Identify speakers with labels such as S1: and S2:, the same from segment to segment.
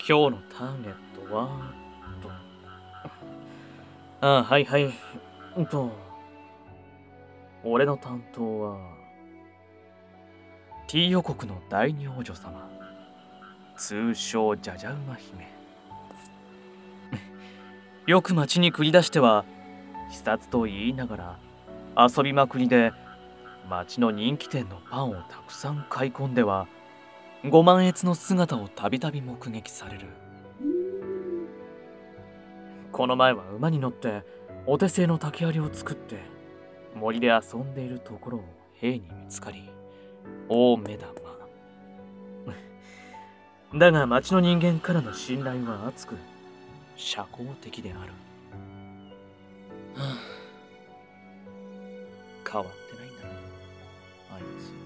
S1: 今日のターゲットは、と。あ、はいはい。と、俺の担当は、T 予国の第二王女様、通称じゃじゃ馬姫。よく街に繰り出しては、視察と言いながら、遊びまくりで、街の人気店のパンをたくさん買い込んでは、ご満悦の姿をたびたび目撃される。この前は馬に乗ってお手製の竹槍を作って森で遊んでいるところを兵に見つかり大目玉。だが町の人間からの信頼は厚く社交的である。はあ、変わってないんだなあい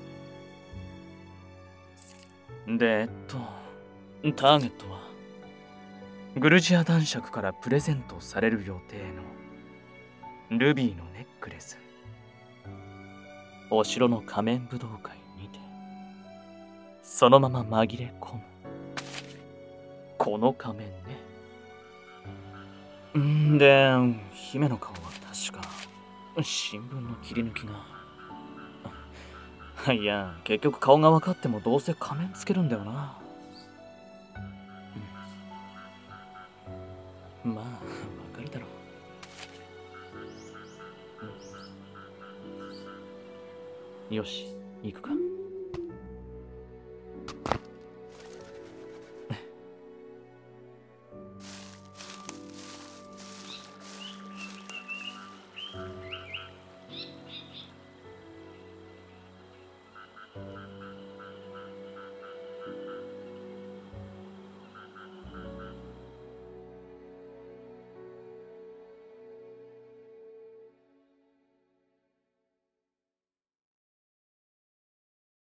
S1: つで。ターゲットはグルジア男爵からプレゼントされる予定のルビーのネックレス。お城の仮面武道会にてそのまま紛れ込むこの仮面ね。で、姫の顔は確か新聞の切り抜きが。いや、結局顔が分かってもどうせ仮面つけるんだよな。まあ、分かるだろう。よし、行くか。